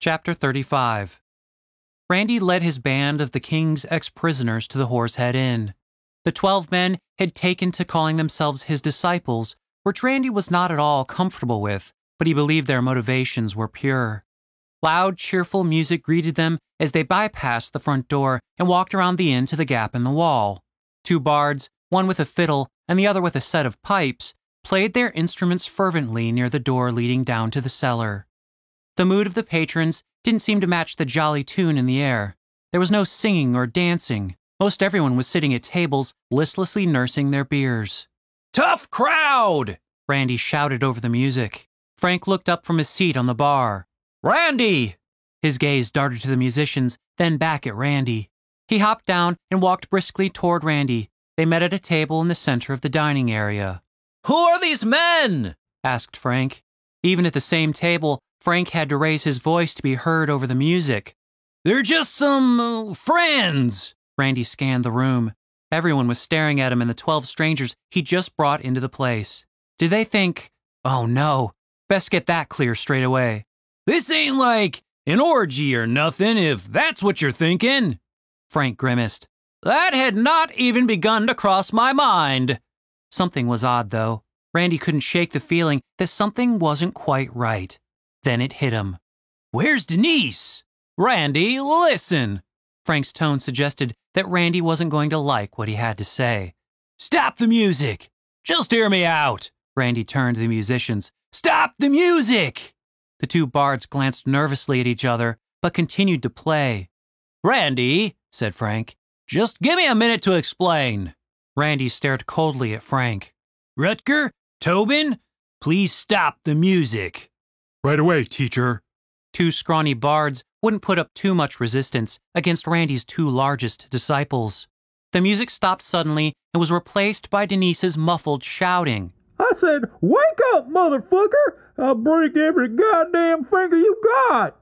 Chapter 35. Randy led his band of the king's ex-prisoners to the Horsehead Inn. The 12 men had taken to calling themselves his disciples, which Randy was not at all comfortable with, but he believed their motivations were pure. Loud, cheerful music greeted them as they bypassed the front door and walked around the inn to the gap in the wall. 2 bards, one with a fiddle and the other with a set of pipes, played their instruments fervently near the door leading down to the cellar. The mood of the patrons didn't seem to match the jolly tune in the air. There was no singing or dancing. Most everyone was sitting at tables, listlessly nursing their beers. "Tough crowd!" Randy shouted over the music. Frank looked up from his seat on the bar. "Randy!" His gaze darted to the musicians, then back at Randy. He hopped down and walked briskly toward Randy. They met at a table in the center of the dining area. "Who are these men?" asked Frank. Even at the same table, Frank had to raise his voice to be heard over the music. "They're just some friends." Randy scanned the room. Everyone was staring at him and the 12 strangers he just brought into the place. Did they think, oh no, best get that clear straight away? "This ain't like an orgy or nothing, if that's what you're thinking." Frank grimaced. "That had not even begun to cross my mind." Something was odd, though. Randy couldn't shake the feeling that something wasn't quite right. Then it hit him. "Where's Denise?" "Randy, listen." Frank's tone suggested that Randy wasn't going to like what he had to say. "Stop the music. Just hear me out." Randy turned to the musicians. "Stop the music!" The 2 bards glanced nervously at each other, but continued to play. "Randy," said Frank, "just give me a minute to explain." Randy stared coldly at Frank. "Rutger, Tobin, please stop the music." "Right away, teacher." 2 scrawny bards wouldn't put up too much resistance against Randy's 2 largest disciples. The music stopped suddenly and was replaced by Denise's muffled shouting. "I said, wake up, motherfucker! I'll break every goddamn finger you got!"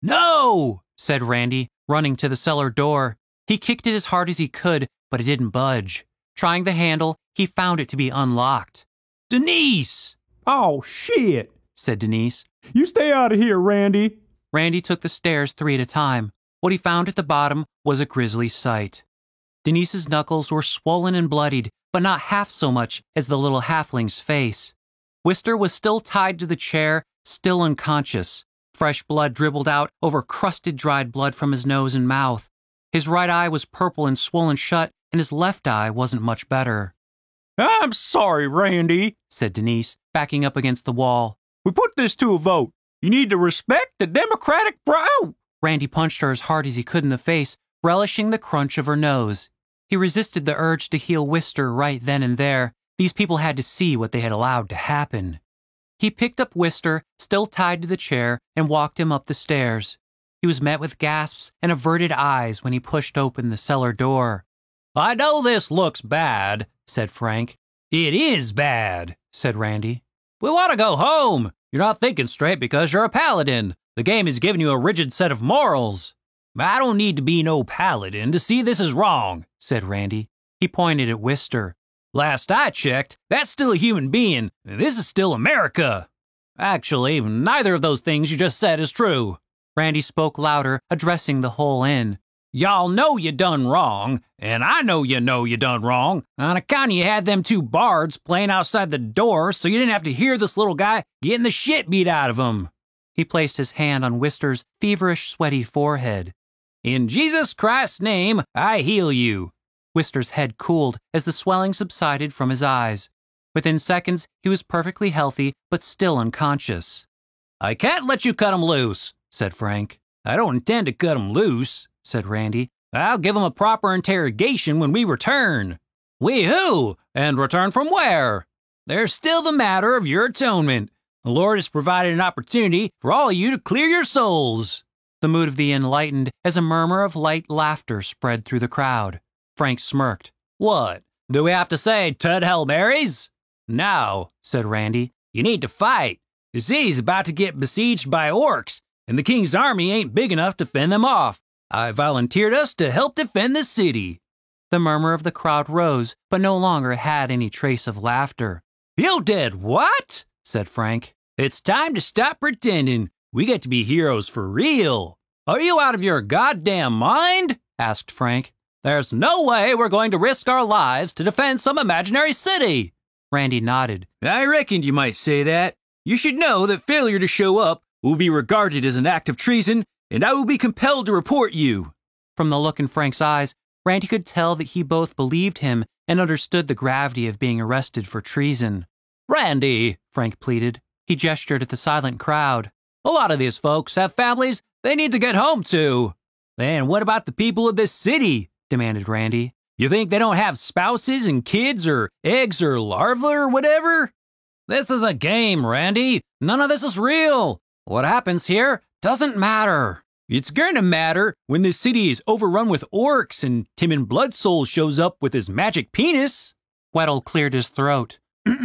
"No!" said Randy, running to the cellar door. He kicked it as hard as he could, but it didn't budge. Trying the handle, he found it to be unlocked. "Denise!" "Oh, shit," said Denise. "You stay out of here, Randy." Randy took the stairs 3 at a time. What he found at the bottom was a grisly sight. Denise's knuckles were swollen and bloodied, but not half so much as the little halfling's face. Wister was still tied to the chair, still unconscious. Fresh blood dribbled out over crusted dried blood from his nose and mouth. His right eye was purple and swollen shut, and his left eye wasn't much better. "I'm sorry, Randy," said Denise, backing up against the wall. "We put this to a vote. You need to respect the Democratic Randy punched her as hard as he could in the face, relishing the crunch of her nose. He resisted the urge to heal Wister right then and there. These people had to see what they had allowed to happen. He picked up Wister, still tied to the chair, and walked him up the stairs. He was met with gasps and averted eyes when he pushed open the cellar door. "I know this looks bad," said Frank. "It is bad," said Randy. "We want to go home. You're not thinking straight because you're a paladin. The game has given you a rigid set of morals." "I don't need to be no paladin to see this is wrong," said Randy. He pointed at Wister. "Last I checked, that's still a human being, and this is still America." "Actually, neither of those things you just said is true." Randy spoke louder, addressing the whole inn. "Y'all know you done wrong, and I know you done wrong, on account you had them 2 bards playing outside the door so you didn't have to hear this little guy getting the shit beat out of him." He placed his hand on Wister's feverish, sweaty forehead. "In Jesus Christ's name, I heal you." Wister's head cooled as the swelling subsided from his eyes. Within seconds, he was perfectly healthy, but still unconscious. "I can't let you cut him loose," said Frank. "I don't intend to cut him loose," said Randy. "I'll give him a proper interrogation when we return." "We who? And return from where?" "There's still the matter of your atonement. The Lord has provided an opportunity for all of you to clear your souls." The mood of the inn lightened as a murmur of light laughter spread through the crowd. Frank smirked. "What? Do we have to say 'Tud Hail Marys'?" "No," said Randy. "You need to fight. The city's about to get besieged by orcs, and the king's army ain't big enough to fend them off. I volunteered us to help defend the city." The murmur of the crowd rose, but no longer had any trace of laughter. "You did what?" said Frank. "It's time to stop pretending. We get to be heroes for real. Are you out of your goddamn mind? Asked Frank. There's no way we're going to risk our lives to defend some imaginary city. Randy nodded. I reckoned you might say that. You should know that failure to show up will be regarded as an act of treason, and I will be compelled to report you. From the look in Frank's eyes, Randy could tell that he both believed him and understood the gravity of being arrested for treason. Randy, Frank pleaded. He gestured at the silent crowd. A lot of these folks have families they need to get home to. And what about the people of this city? Demanded Randy. You think they don't have spouses and kids or eggs or larvae or whatever? This is a game, Randy. None of this is real. What happens here doesn't matter. It's gonna matter when this city is overrun with orcs and Timon Bloodsoul shows up with his magic penis. Weddle cleared his throat.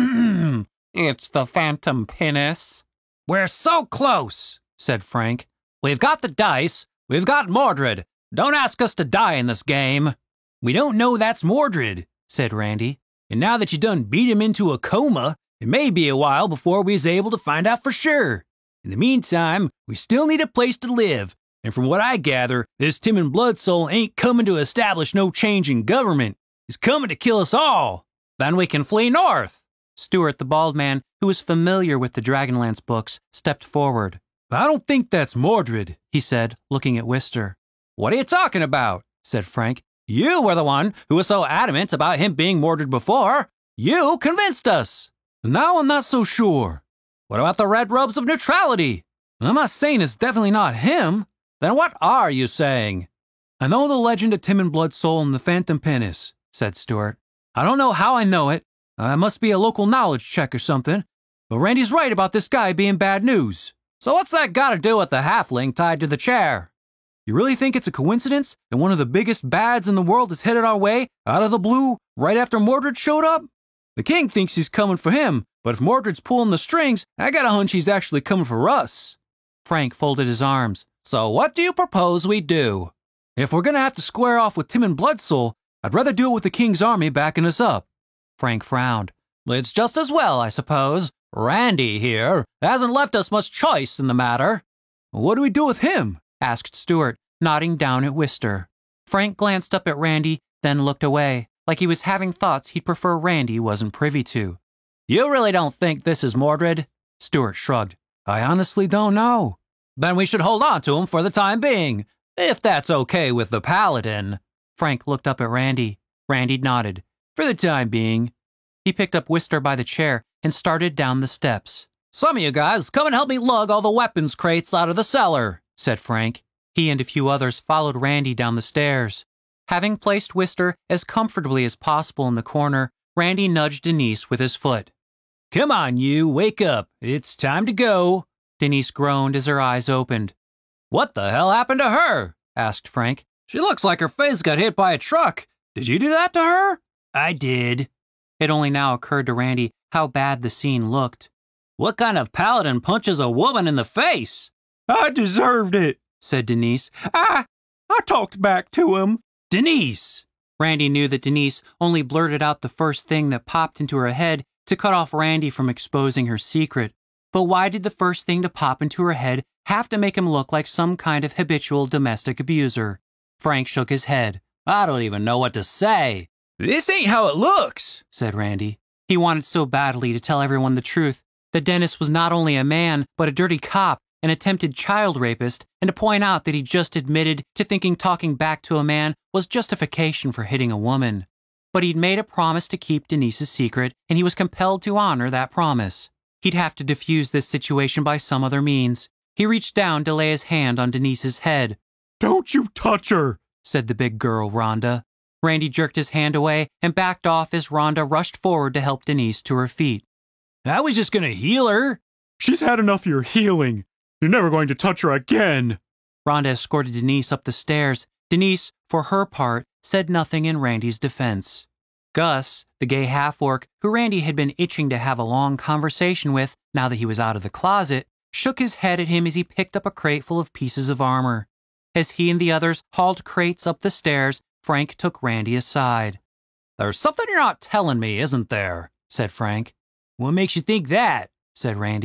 It's the phantom penis. We're so close, said Frank. We've got the dice. We've got Mordred. Don't ask us to die in this game. We don't know that's Mordred, said Randy. And now that you done beat him into a coma, it may be a while before we is able to find out for sure. In the meantime, we still need a place to live. And from what I gather, this Timon Bloodsoul ain't coming to establish no change in government. He's coming to kill us all. Then we can flee north. Stuart, the bald man, who was familiar with the Dragonlance books, stepped forward. I don't think that's Mordred, he said, looking at Wister. What are you talking about? Said Frank. You were the one who was so adamant about him being Mordred before. You convinced us. Now I'm not so sure. What about the Red Robes of Neutrality? I'm not saying it's definitely not him. Then what are you saying? I know the legend of Timon Bloodsoul and the Phantom Penis, said Stuart. I don't know how I know it. It must be a local knowledge check or something. But Randy's right about this guy being bad news. So what's that got to do with the halfling tied to the chair? You really think it's a coincidence that one of the biggest bads in the world is headed our way, out of the blue, right after Mordred showed up? The king thinks he's coming for him, but if Mordred's pulling the strings, I got a hunch he's actually coming for us. Frank folded his arms. So what do you propose we do? If we're gonna have to square off with Timon Bloodsoul, I'd rather do it with the king's army backing us up. Frank frowned. It's just as well, I suppose. Randy here hasn't left us much choice in the matter. What do we do with him? Asked Stuart, nodding down at Wister. Frank glanced up at Randy, then looked away, like he was having thoughts he'd prefer Randy wasn't privy to. You really don't think this is Mordred? Stuart shrugged. I honestly don't know. Then we should hold on to him for the time being, if that's okay with the paladin. Frank looked up at Randy. Randy nodded. For the time being. He picked up Wister by the chair and started down the steps. Some of you guys come and help me lug all the weapons crates out of the cellar, said Frank. He and a few others followed Randy down the stairs. Having placed Wister as comfortably as possible in the corner, Randy nudged Denise with his foot. Come on, you, wake up. It's time to go. Denise groaned as her eyes opened. What the hell happened to her? Asked Frank. She looks like her face got hit by a truck. Did you do that to her? I did. It only now occurred to Randy how bad the scene looked. What kind of paladin punches a woman in the face? I deserved it, said Denise. I talked back to him. Denise! Randy knew that Denise only blurted out the first thing that popped into her head to cut off Randy from exposing her secret. But why did the first thing to pop into her head have to make him look like some kind of habitual domestic abuser? Frank shook his head. I don't even know what to say. This ain't how it looks, said Randy. He wanted so badly to tell everyone the truth, that Dennis was not only a man, but a dirty cop, an attempted child rapist, and to point out that he just admitted to thinking talking back to a man was justification for hitting a woman. But he'd made a promise to keep Denise's secret, and he was compelled to honor that promise. He'd have to defuse this situation by some other means. He reached down to lay his hand on Denise's head. Don't you touch her, said the big girl, Rhonda. Randy jerked his hand away and backed off as Rhonda rushed forward to help Denise to her feet. I was just going to heal her. She's had enough of your healing. You're never going to touch her again. Rhonda escorted Denise up the stairs. Denise, for her part, said nothing in Randy's defense. Gus, the gay half-orc who Randy had been itching to have a long conversation with now that he was out of the closet, shook his head at him as he picked up a crate full of pieces of armor. As he and the others hauled crates up the stairs, Frank took Randy aside. There's something you're not telling me, isn't there? Said Frank. What makes you think that? Said Randy.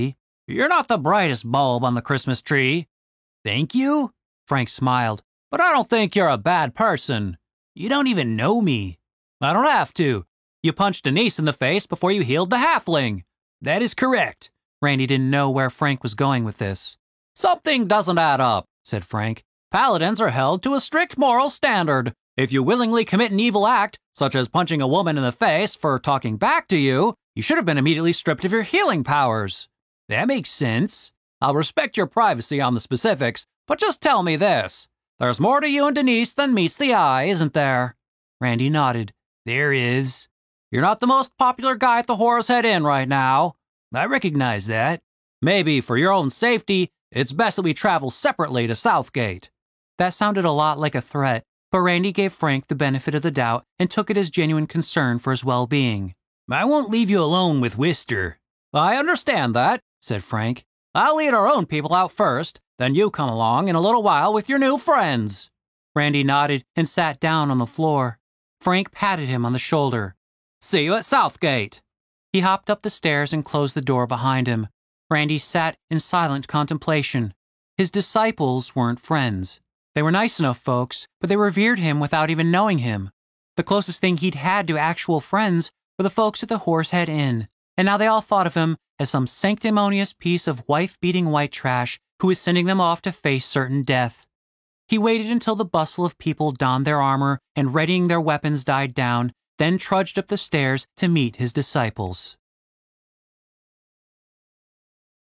You're not the brightest bulb on the Christmas tree. Thank you? Frank smiled. But I don't think you're a bad person. You don't even know me. I don't have to. You punched Denise in the face before you healed the halfling. That is correct. Randy didn't know where Frank was going with this. Something doesn't add up, said Frank. Paladins are held to a strict moral standard. If you willingly commit an evil act, such as punching a woman in the face for talking back to you, you should have been immediately stripped of your healing powers. That makes sense. I'll respect your privacy on the specifics, but just tell me this. There's more to you and Denise than meets the eye, isn't there? Randy nodded. There is. You're not the most popular guy at the Horse Head Inn right now. I recognize that. Maybe for your own safety, it's best that we travel separately to Southgate. That sounded a lot like a threat, but Randy gave Frank the benefit of the doubt and took it as genuine concern for his well-being. I won't leave you alone with Wister. I understand that, said Frank. I'll lead our own people out first, then you come along in a little while with your new friends. Randy nodded and sat down on the floor. Frank patted him on the shoulder. See you at Southgate. He hopped up the stairs and closed the door behind him. Randy sat in silent contemplation. His disciples weren't friends. They were nice enough folks, but they revered him without even knowing him. The closest thing he'd had to actual friends were the folks at the Horse Head Inn, and now they all thought of him as some sanctimonious piece of wife-beating white trash who was sending them off to face certain death. He waited until the bustle of people donned their armor and readying their weapons died down, then trudged up the stairs to meet his disciples.